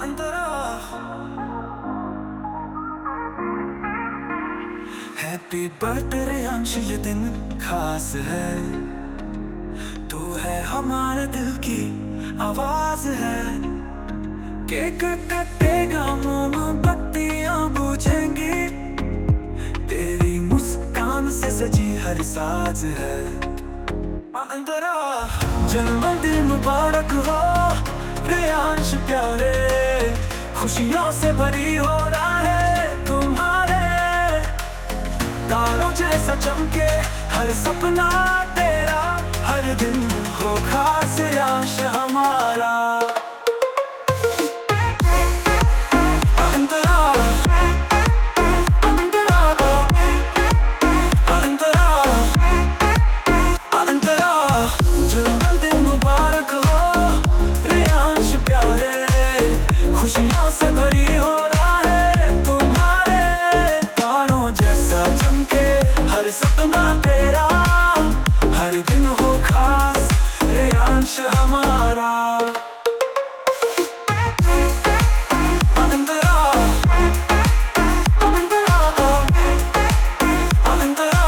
अंतरा। Happy birthday अंश, ये दिन खास है। तू है हमारे दिल की आवाज है। केक कटेगा, मोमबत्तियां बुझेंगी, तेरी मुस्कान से सजी हर साज है। अंतरा, जन्मदिन मुबारक हो प्रियांश प्यारे, खुशियों से भरी हो रहा है तुम्हारे। तारों जैसा चमके हर सपना तेरा, हर दिन हो खास अंश हमारा। खुशियों से भरी हो रहा है तुम्हारे। तारों जैसा चमके हर सपना तेरा, हर दिन हो खास प्रियांश हमारा। अंतरा, अंतरा, अंतरा।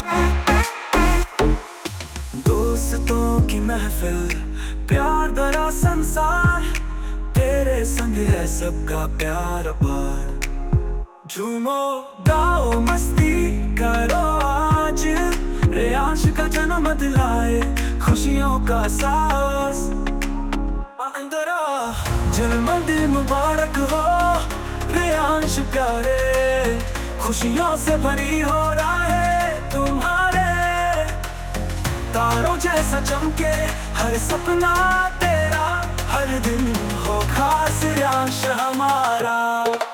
दोस्तों की महफिल, प्यार भरा संसार, तेरे संग है सबका प्यार अपार। झूमो गाओ मस्ती करो आज, प्रियांश का जन्म दिलाए खुशियों का सास। अंतरा, जन्मदिन मुबारक हो प्रियांश प्यारे, खुशियों से भरी हो रहा है तुम्हारे। तारों जैसा चमके हर सपना तेरा, हर दिन हो खास अंश हमारा।